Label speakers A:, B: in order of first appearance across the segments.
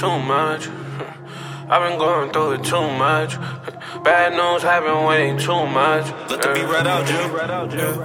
A: too much. I've been going through it too much. Bad news happen way too much.
B: Let the beat right out, Jill.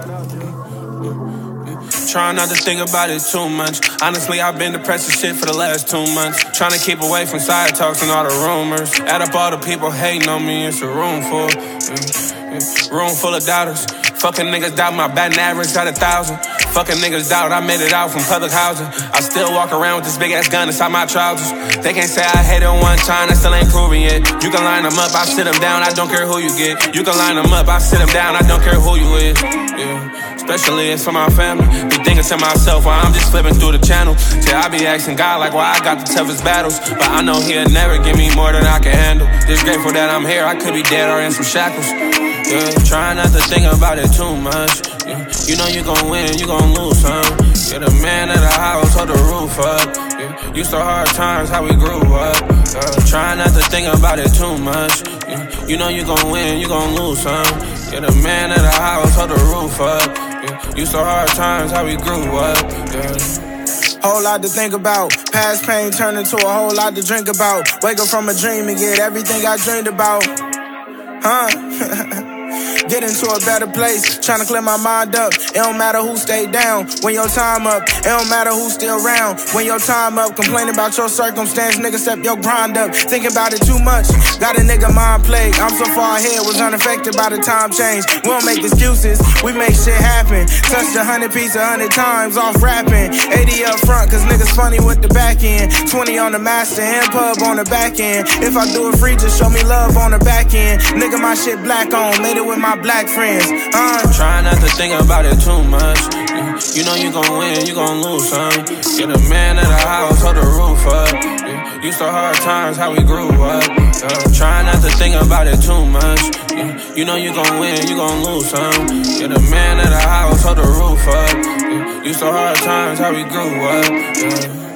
A: Trying not to think about it too much. Honestly, I've been depressed as shit for the last 2 months. Trying to keep away from side talks and all the rumors. Add up all the people hating on me, it's a room full. Room full of doubters. Fucking niggas doubt my batting average out 1,000. Fucking niggas doubt I made it out from public housing. I still walk around with this big ass gun inside my trousers. They can't say I hate it one time, that still ain't proven yet. You can line them up, I sit them down, I don't care who you get. You can line them up, I sit them down, I don't care who you is. Yeah. Especially it's for my family. Be thinking to myself while I'm just flipping through the channel. Till I be asking God like why I got the toughest battles. But I know he'll never give me more than I can handle. Just grateful that I'm here, I could be dead or in some shackles. Yeah, trying not to think about it too much. Yeah, you know you gon' win, you gon' lose some. You're the man of the house, hold the roof up. Yeah, used to hard times, how we grew up. Trying not to think about it too much. Yeah, you know you gon' win, you gon' lose some. You're the man of the house, hold the roof up. Yeah, used to hard times, how we grew up. Yeah.
C: Whole lot to think about. Past pain turned into a whole lot to drink about. Wake up from a dream and get everything I dreamed about. Get into a better place, tryna clear my mind up. It don't matter who stayed down when your time up. It don't matter who still around when your time up. Complaining about your circumstance, nigga, step your grind up. Thinking about it too much, got a nigga mind plague. I'm so far ahead, was unaffected by the time change. We don't make excuses, we make shit happen. Touched 100 pieces 100 times off rapping. 80 up front, cause niggas funny with the back end. 20 on the master and pub on the back end. If I do it free, just show me love on the back end. Nigga, my shit black on, made it with my black friends.
A: Trying not to think about it too much. Yeah, you know you gon' win, you gon' lose some. You're the man of the house, hold the roof up. Yeah, used to hard times, how we grew up. Trying not to think about it too much. Yeah, you know you gon' win, you gon' lose some. You're the man of the house, hold the roof up. Yeah, used to hard times, how we grew up. Yeah.